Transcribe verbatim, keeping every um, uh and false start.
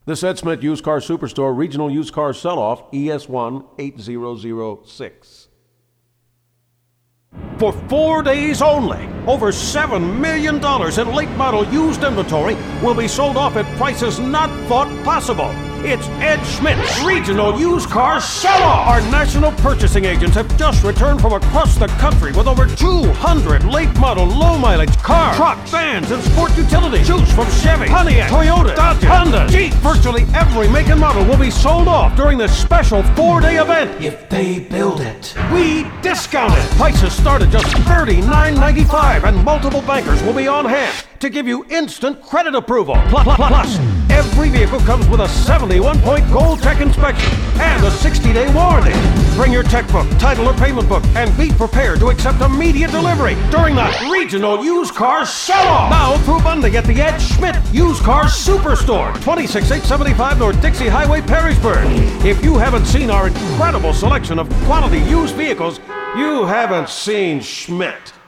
This Ed Smith Used Car Superstore Regional Used Car Sell-Off, E S one eight zero zero six. For four days only, over seven million dollars in late model used inventory will be sold off at prices not thought possible. It's Ed Schmidt's Regional Used Car Sell-Off. Our national purchasing agents have just returned from across the country with over two hundred late model, low mileage cars, trucks, vans, and sport utilities. Choose from Chevy, Pontiac, Toyota, Dodge, Honda, Jeep. Virtually every make and model will be sold off during this special four-day event. If they build it, we discount it. Prices start at just thirty-nine ninety-five, and multiple bankers will be on hand to give you instant credit approval. Plus, plus, plus every vehicle comes with a seventy-one point Gold Tech inspection and a sixty day warranty. Bring your tech book, title, or payment book, and be prepared to accept immediate delivery during the Regional Used Car Sell-Off. Now through Monday at the Ed Schmidt Used Car Superstore, twenty-six eight seventy-five North Dixie Highway, Perrysburg. If you haven't seen our incredible selection of quality used vehicles, you haven't seen Schmidt.